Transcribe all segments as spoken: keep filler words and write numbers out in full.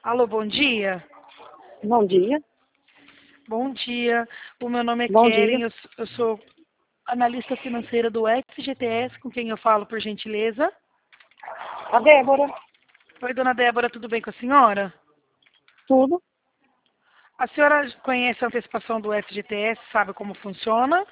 Alô, bom dia. Bom dia. Bom dia. O meu nome é Bom Keren, dia. eu, s- eu sou analista financeira do F G T S, com quem eu falo, por gentileza. A Débora. Oi, dona Débora, tudo bem com a senhora? Tudo? A senhora conhece a antecipação do F G T S, sabe como funciona?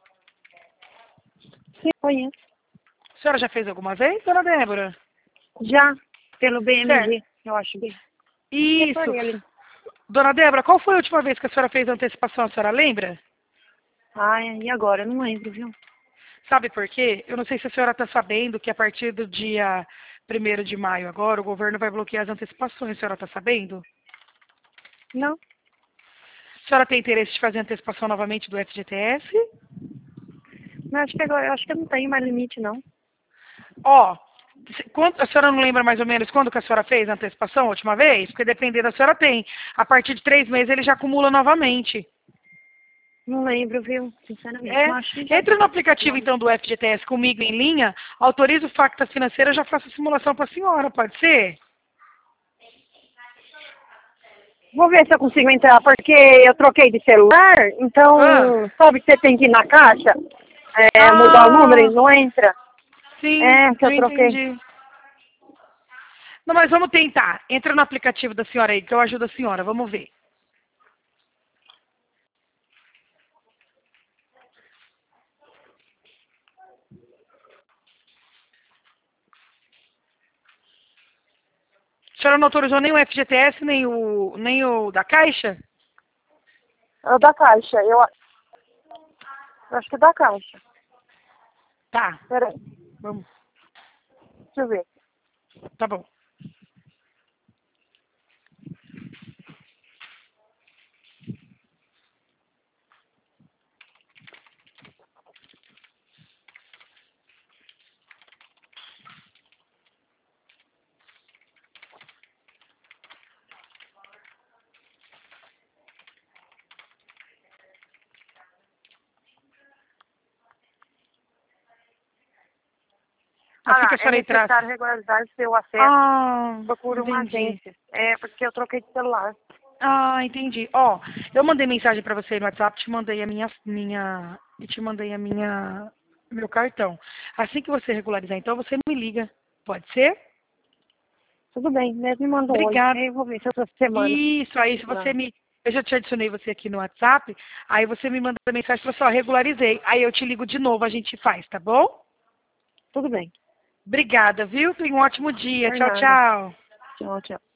Sim, conheço. A senhora já fez alguma vez, dona Débora? Já, pelo Certo. B M G, eu acho bem. É por Isso. ele. Dona Débora, qual foi a última vez que a senhora fez a antecipação? A senhora lembra? Ai, e agora? Eu não lembro, viu? Sabe por quê? Eu não sei se a senhora está sabendo que a partir do dia primeiro de maio agora, o governo vai bloquear as antecipações. A senhora está sabendo? Não. A senhora tem interesse de fazer antecipação novamente do F G T S? Mas acho que agora, eu acho que eu não tenho mais limite, não. Ó, se- quando, a senhora não lembra mais ou menos quando que a senhora fez a antecipação a última vez? Porque dependendo, a senhora tem. A partir de três meses ele já acumula novamente. Não lembro, viu? Sinceramente. Mas acho que É. já Entre no aplicativo, não. então, do F G T S comigo em linha, autoriza o Facta Financeira, eu já faço a simulação para a senhora, pode ser? Vou ver se eu consigo entrar, porque eu troquei de celular, Ah, então, sabe que você tem que ir na caixa, é, mudar o número ah e não entra? sim, É, que eu eu troquei. entendi. Não, mas vamos tentar. Entra no aplicativo da senhora aí, que eu ajudo a senhora. Vamos ver. A senhora não autorizou nem o F G T S, nem o, nem o da Caixa? É o da caixa, eu, a- eu acho que é da caixa. Tá, Peraí, vamos. deixa eu ver. Tá bom. Assim que Ah, a é senhora entrasse. necessário regularizar seu acesso. Ah, Procura uma entendi. agência. É, porque eu troquei de celular. Ah, entendi. Ó, eu mandei mensagem pra você no WhatsApp, te mandei a minha, minha, e te mandei a minha, meu cartão. Assim que você regularizar, então você me liga. Pode ser? Tudo bem, mesmo me manda um oi. Obrigada. Eu vou ver se essa semana. Isso, aí se você Não. me. Eu já te adicionei você aqui no WhatsApp, aí você me manda mensagem para só regularizei. Aí eu te ligo de novo, a gente faz, tá bom? Tudo bem. Obrigada, viu? Tenha um ótimo dia. Por Tchau, nada. tchau. Tchau, tchau.